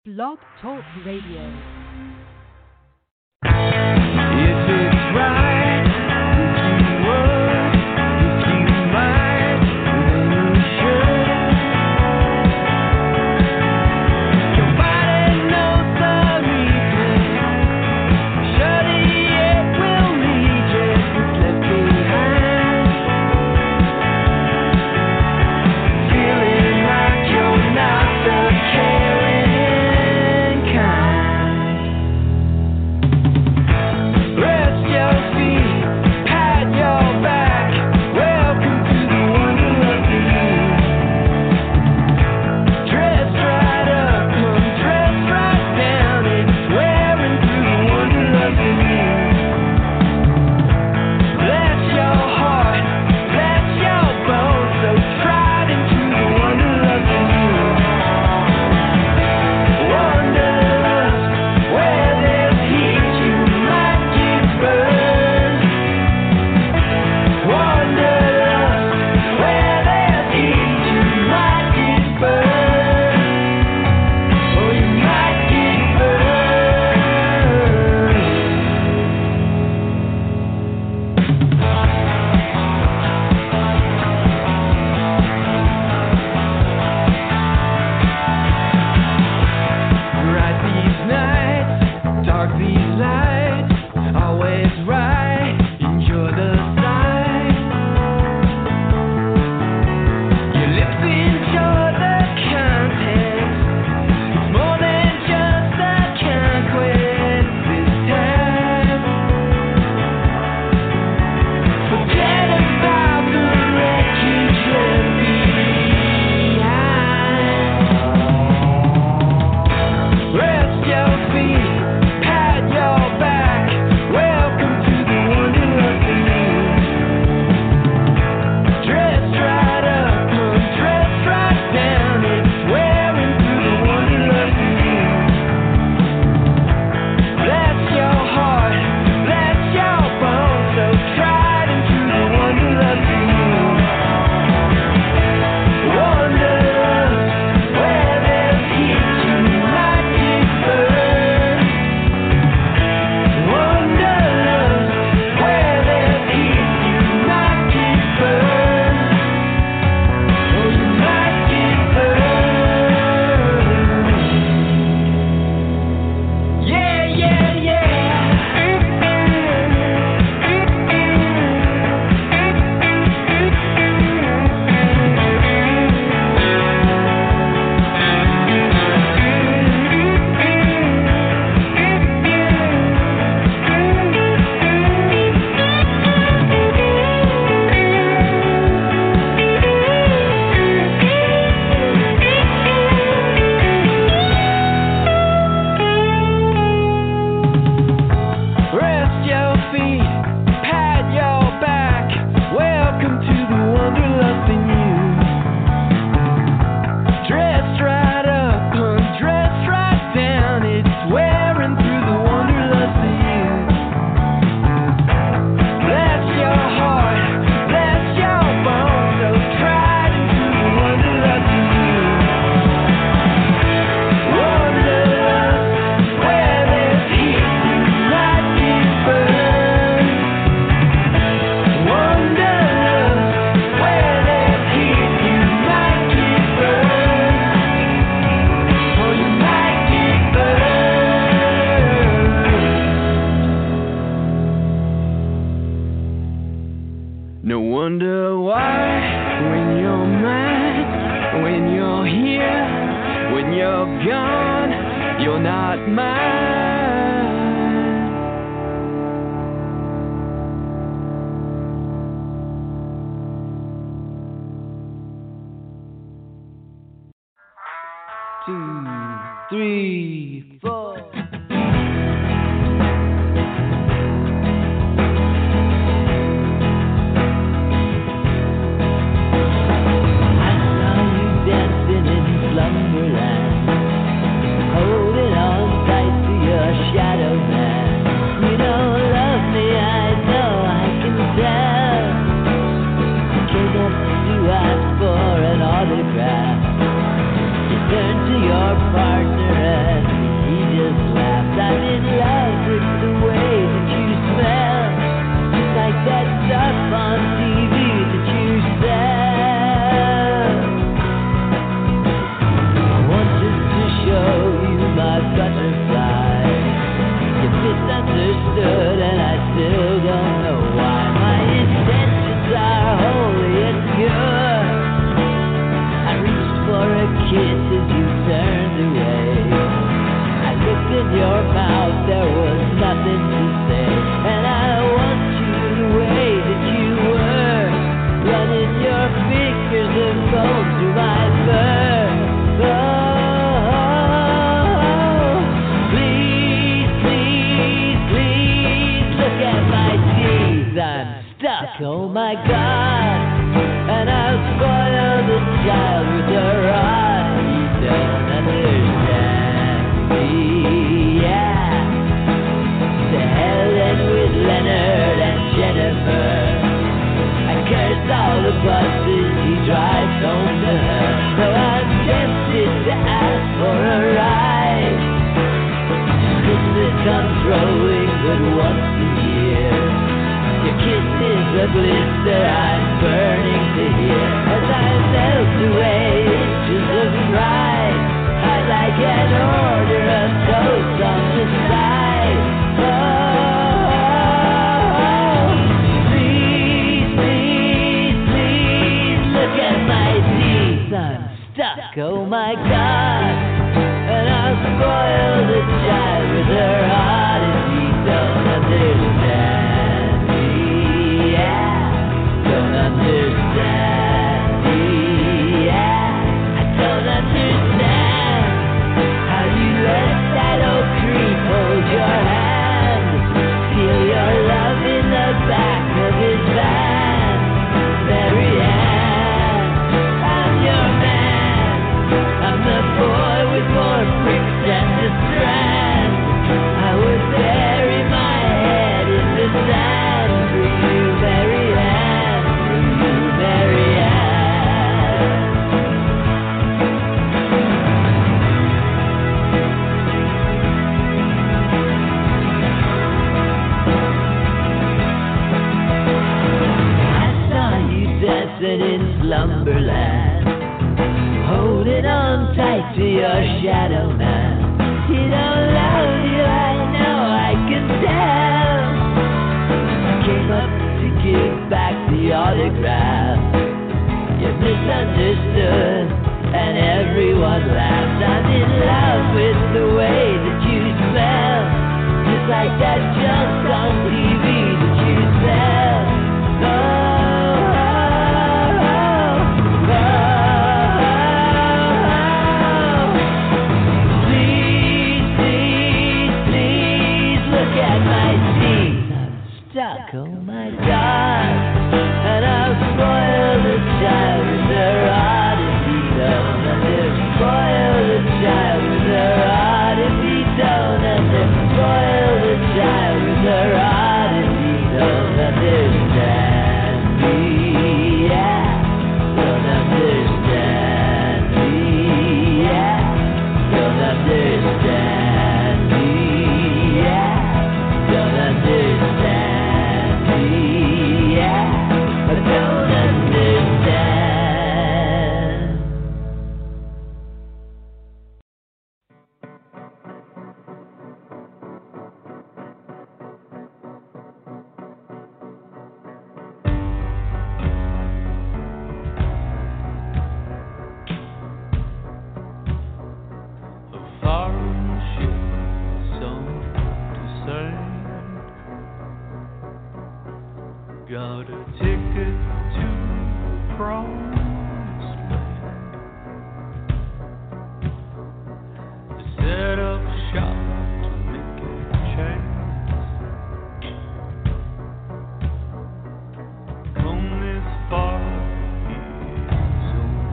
Blog Talk Radio. If it's right, if you would, if you might, then you should. Your body knows the reason. Surely it will lead you what's left behind. Feeling like you're not the caring kind. Rest your feet, pat your back. Welcome to the wonderland of you. Dress right up, come dress right down. It's wearing through the wonderland of you. Bless your heart, bless your bones, so tried into the wonderland of you. Wanderlust, where there's heat, you might get burned. Wanderlust, where there's heat, you might get burned. Oh, you might get Bright these nights, dark these lights, always right, enjoy the sight. Your lips enjoy the content, it's more than just a conquest this time. Forget about the wreckage left behind. Rest your feet, pat your back. Welcome to the wonderland of you. Dress right up, come dress right down. It's wearing through the wonderland of you. Bless your heart, bless your bones, so tried into the wonderland of you. Wanderlust, where there's heat, you might get burned. Wanderlust, where there's heat, you might get burned. Oh, you might get burned. Yeah, yeah, yeah. Rest your feet, pat your back. Welcome to the wonderlust in you. Dress right up, undress right down. It's wearing through the wonderlust in you. Bless your heart, bless your bones, so tried into the wonderlust in you. Wanderlust, where there's heat, you might get burned. Wanderlust, where there's heat, you might get burned. Oh, you might get burned. No wonder why, when you're mine, when you're here, when you're gone, you're not mine. Two, three, four. I saw you dancing in slumberland, holding on tight to your shadow man. You don't love me, I know, I can tell. Came up to ask for an autograph. You turned to your partner oh my God. And I'll spoil the child with a rod. You don't understand me, yeah. To hell then with Leonard and Jennifer. I curse all the buses he drives home to her. Though I'm tempted to ask for a ride. Christmas comes rolling but once a year. Your kiss is a blister I'm burning to hear. As I melt away inches of pride, I'd like an order of toast on the side. Oh, please, please, please look at my teeth. I'm stuck, oh my God. And I'll spoil the child with her heart if he don't understand me, yeah. Don't understand me, yeah. I don't understand how you let that old creep hold your hand, feel your love in the back of his van. Marianne, I'm your man. I'm the boy with more bricks than the strand. I would bury my head in the sand for you, Marianne, for you, Marianne. I saw you dancing in slumberland, holding on tight to your shadow man. He don't love you, I know, I can tell. I came up to give back the autograph. You misunderstood and everyone laughed. I'm in love with the way that you smell, just like that junk on TV that you sell. Oh my God, and I'll spoil the child with her rod if he don't spoil the child with her rod if he don't spoil the child with her rod if he don't understand me, yeah. Don't understand me, yeah. Don't understand me, yeah. Don't understand. Yeah, I don't understand. A foreign ship, so to say, got a ticket to promised land. To set up shop to make a change. Come this far, he's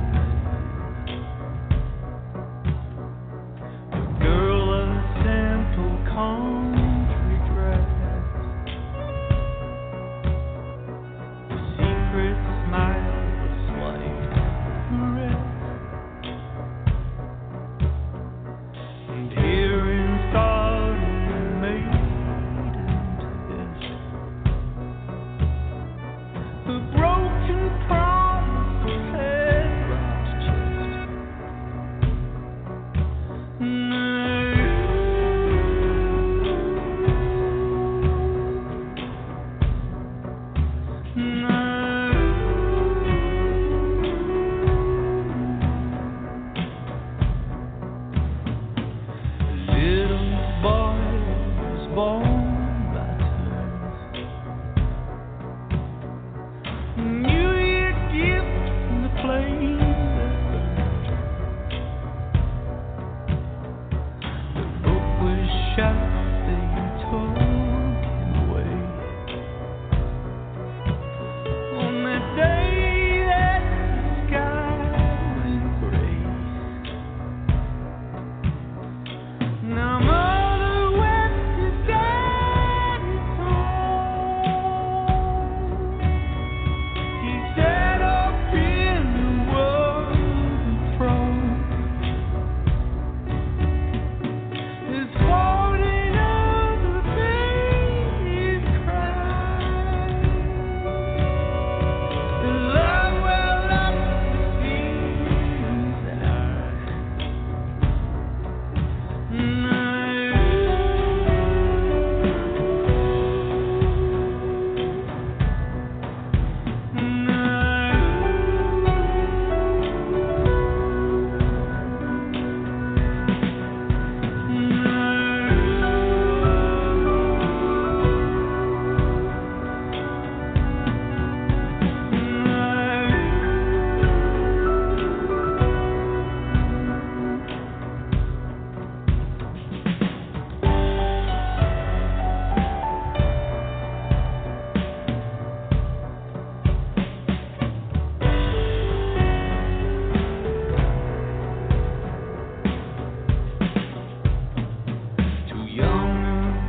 a girl of simple country dress. Smile,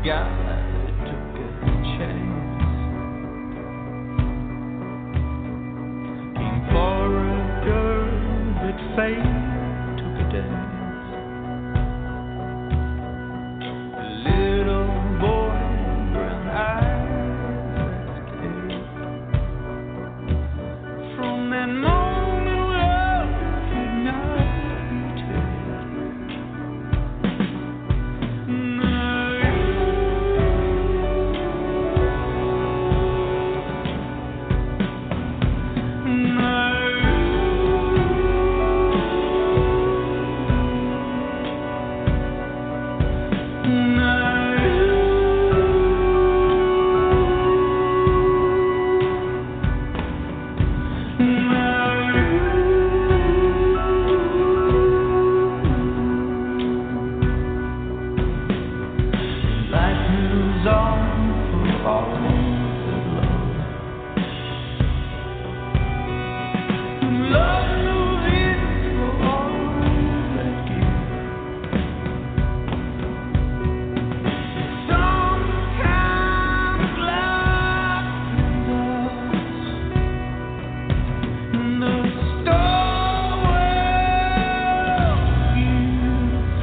guy took a chance. Looking for a girl that fate took a dance. A little boy, brown eyes, kid. From that moment, love could not be life moves on for all that love. Love moves in for all that give. Sometimes life is the star will gift.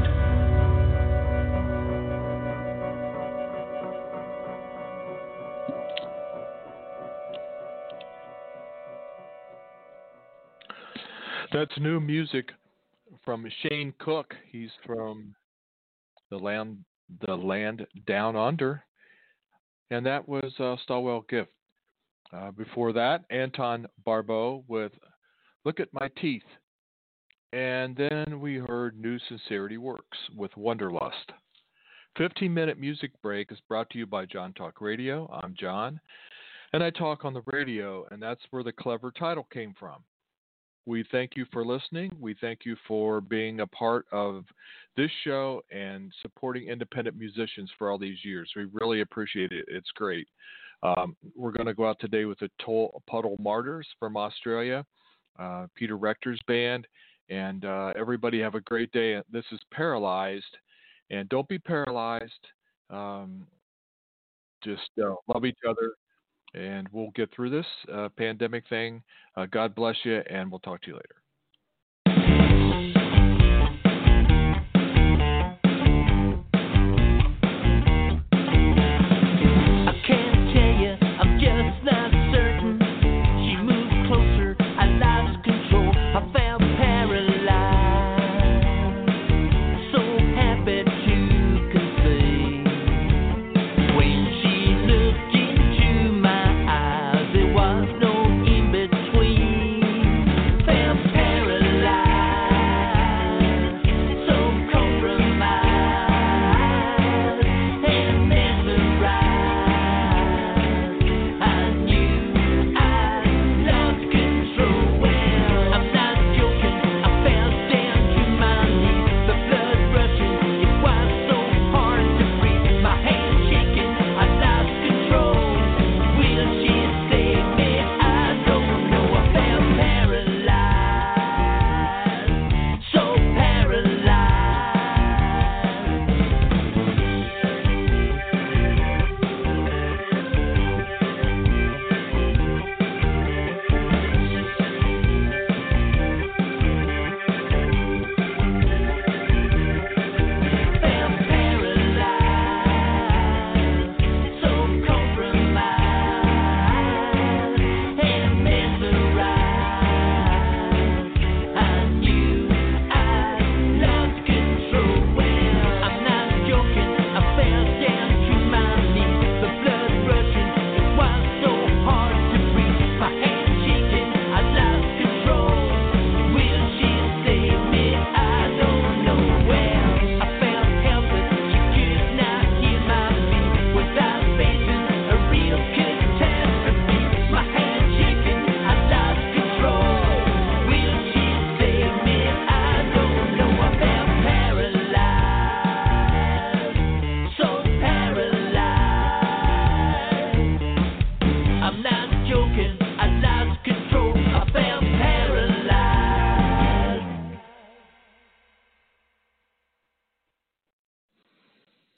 That's new music from Shane Cook. He's from the land down under, and that was Stallwell Gift. Before that, Anton Barbeau with "Look at My Teeth," and then we heard New Sincerity Works with "Wonderlust." 15-minute music break is brought to you by John Talk Radio. I'm John, and I talk on the radio, and that's where the clever title came from. We thank you for listening. We thank you for being a part of this show and supporting independent musicians for all these years. We really appreciate it. It's great. We're going to go out today with the Puddle Martyrs from Australia, Peter Rector's band, and everybody have a great day. This is Paralyzed, and don't be paralyzed. Just love each other. And we'll get through this pandemic thing. God bless you, and we'll talk to you later.